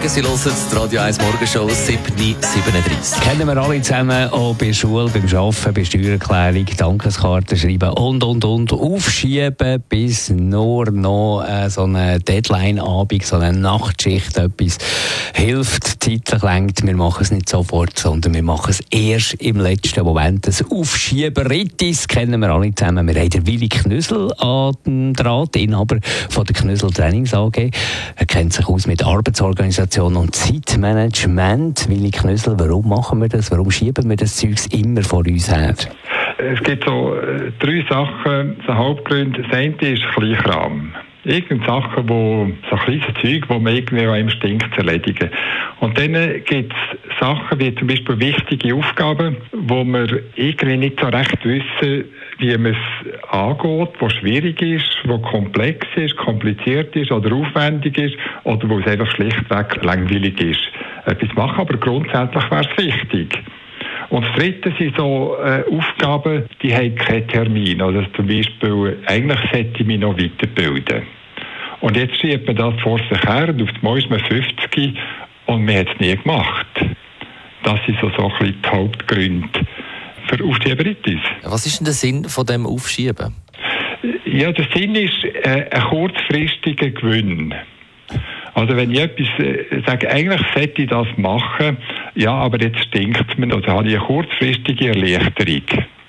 Sie hören die Radio 1 Morgenshow 7:37. Kennen wir alle zusammen, auch bei der Schule, beim Arbeiten, bei Steuererklärung, Dankeskarten schreiben und. Aufschieben, bis nur noch so eine Deadline-Abend, so eine Nachtschicht etwas hilft, zeitlich lenkt. Wir machen es nicht sofort, sondern wir machen es erst im letzten Moment. Das Aufschieberitis kennen wir alle zusammen. Wir haben den Willi Knüssel an den Draht, Inhaber von der Knüssel Trainings AG. Er kennt sich aus mit Arbeitsorganisation und Zeitmanagement. Willi Knüssel, warum machen wir das? Warum schieben wir das Zeugs immer vor uns her? Es gibt so 3 Sachen, so Hauptgründe. Das eine ist Kleinkram. Irgendeine Sachen, so kleine Zeug, die man irgendwie auch im Instinkt erledigen. Und dann gibt es Sachen wie zum Beispiel wichtige Aufgaben, wo wir irgendwie nicht so recht wissen, wie man es angeht, wo schwierig ist, wo komplex ist, kompliziert ist oder aufwendig ist oder wo es einfach schlichtweg langweilig ist. Etwas machen, aber grundsätzlich wäre es wichtig. Und das Dritte sind so Aufgaben, die haben keinen Termin. Also zum Beispiel, eigentlich sollte ich mich noch weiterbilden. Und jetzt schiebt man das vor sich her und auf einmal ist man 50 und man hat es nie gemacht. Das sind so ein bisschen die Hauptgründe für Aufschieberitis. Was ist denn der Sinn von dem Aufschieben? Ja, der Sinn ist ein kurzfristiger Gewinn. Also wenn ich etwas sage, eigentlich sollte ich das machen, ja, aber jetzt stinkt es mir, also habe ich eine kurzfristige Erleichterung.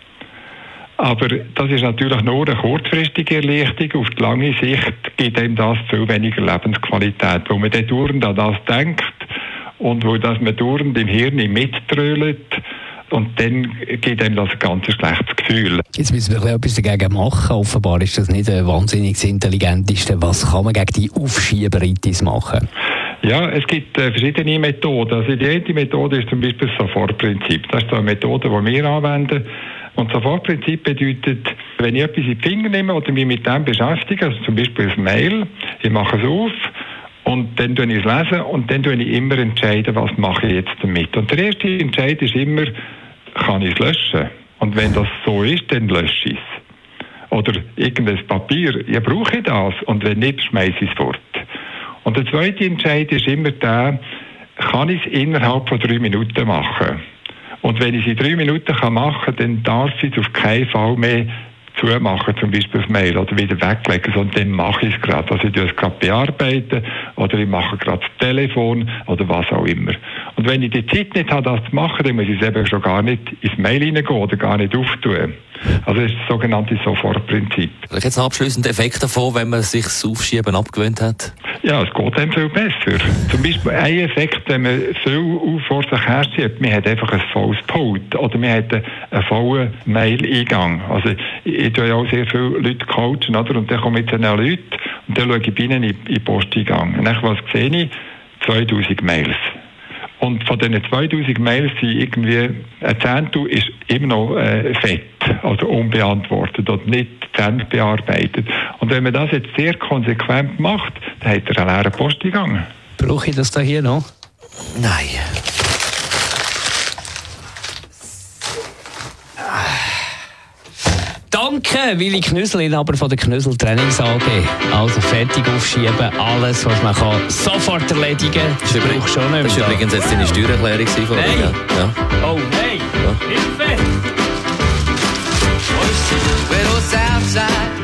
Aber das ist natürlich nur eine kurzfristige Erleichterung. Auf die lange Sicht gibt einem das viel weniger Lebensqualität, wo man dann dauernd an das denkt und wo das man dauernd im Hirn mittrölt. Und dann gibt einem das ein ganz schlechtes Gefühl. Jetzt müssen wir etwas dagegen machen. Offenbar ist das nicht der wahnsinnig intelligenteste. Was kann man gegen die Aufschieberitis machen? Ja, es gibt verschiedene Methoden. Also die eine Methode ist zum Beispiel das Sofortprinzip. Das ist eine Methode, die wir anwenden. Und das Sofortprinzip bedeutet, wenn ich etwas in die Finger nehme oder mich mit dem beschäftige, also zum Beispiel ein Mail, ich mache es auf, und dann lese ich es und dann entscheide ich immer, was mache ich jetzt damit. Und der erste Entscheid ist immer, kann ich es löschen? Und wenn das so ist, dann lösche ich es. Oder irgendein Papier, ja, brauche ich das? Und wenn nicht, schmeiße ich es fort. Und der zweite Entscheid ist immer der, kann ich es innerhalb von 3 Minuten machen? Und wenn ich es in 3 Minuten machen kann, dann darf ich es auf keinen Fall mehr zumachen, zum Beispiel das Mail, oder wieder weglegen, sondern dann mache ich es gerade. Also ich tue es gerade bearbeiten, oder ich mache gerade das Telefon, oder was auch immer. Und wenn ich die Zeit nicht habe, das zu machen, dann muss ich es eben schon gar nicht ins Mail hineingehen oder gar nicht auftun. Also das ist das sogenannte Sofortprinzip. Vielleicht jetzt einen abschliessenden Effekt davon, wenn man sich das Aufschieben abgewöhnt hat? Ja, es geht einem viel besser. Zum Beispiel ein Effekt, wenn man viel vor sich her schiebt, man hat einfach ein volles Pult oder man hat einen vollen Mail-Eingang. Also ich tue ja auch sehr viele Leute coachen, oder? Und dann kommen jetzt eine Leute und dann schaue ich bei ihnen in den Posteingang. Und dann, was sehe ich? 2000 Mails. Und von diesen 2000 Mails sind irgendwie ein Zehntel ist immer noch fett, also unbeantwortet oder nicht zu Ende bearbeitet. Und wenn man das jetzt sehr konsequent macht, dann hat er einen leeren Posteingang. Brauche ich das da hier noch? Nein. Danke, Willi Knüssel, Inhaber von der Knüssel Trainings AG. Also fertig aufschieben, alles, was man kann, sofort erledigen. Das war übrigens jetzt deine Steuererklärung von dir. Nein. Ja. Oh nein, Hilfe! Well, Southside